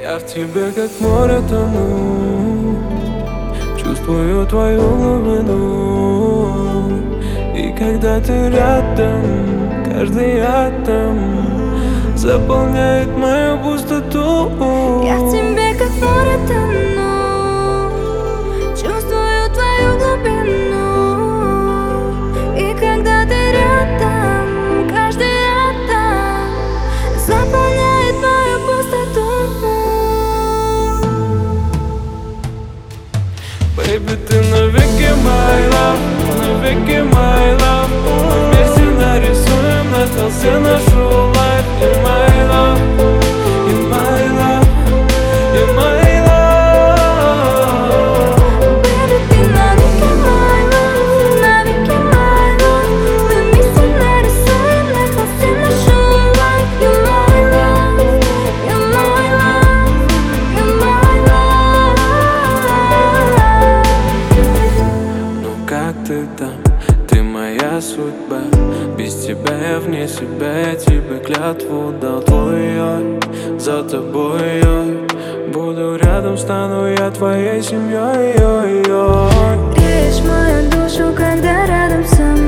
Я в тебе как море тону, чувствую твою глубину. И когда ты рядом, каждый атом заполняет мою пустоту. Я в тебе как море тону, чувствую твою глубину. И когда ты рядом, каждый атом заполняет мою пустоту. Baby, ты навеки my love, навеки my love. Мы вместе нарисуем на холсте нашу life. You're my love, you're my love, you're my love. Baby, ты навеки my love, навеки my love. Мы вместе нарисуем на холсте нашу life. You're my love, you're my love, you're my love. Ну как ты там? Ты моя судьба. Без тебя я вне себя. Я тебе клятву дал твоей. За тобой я буду рядом, стану я твоей семьей. Греешь мою душу, когда рядом со мной.